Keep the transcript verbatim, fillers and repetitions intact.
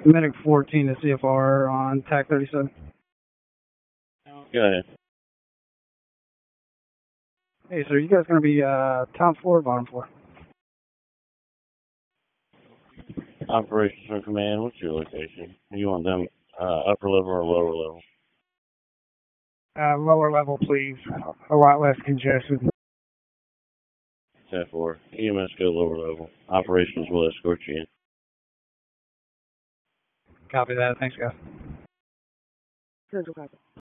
Medic fourteen to C F R on TAC thirty-seven. Go ahead. Hey, sir, you guys going to be uh, top floor or bottom floor? Operations from command, what's your location? You want them uh, upper level or lower level? Uh, lower level, please. A lot less congested. ten four. E M S go lower level. Operations will escort you in. Copy that. Thanks, guys. Central copy.